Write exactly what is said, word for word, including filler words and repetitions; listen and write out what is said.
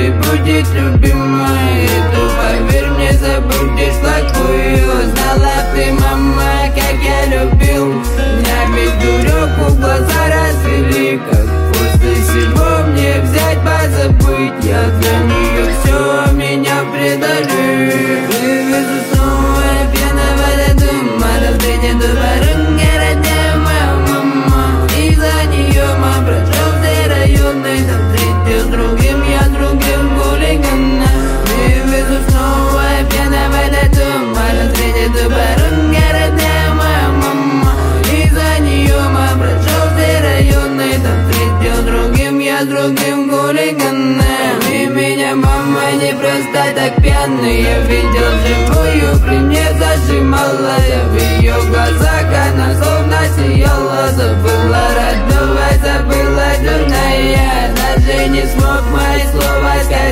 ты будет любимой. Ты, поверь мне, забудешь плохую. Знала ты, мама, как я любил. Меня ведь дуреку в глаза развели. Как после всего мне взять, позабыть? Я для нее все, меня предали. Вывезу снова пьяного до дома, разбитый до барынги, родная моя мама. Из-за нее мама прошел все районы, там встретил с другим, я с другим хулигана. Вывезу снова пьяного до дома, разбитый до барынги, родная моя мама. Из-за нее мама прошел все районы, там встретил с другим, я с другим хулигана. И меня мама не просто так пьяный, я видел живую, при мне зажимала. Я в ее глазах, она словно сияла. Забыла родного, забыла дурная, даже не смог мои слова сказать.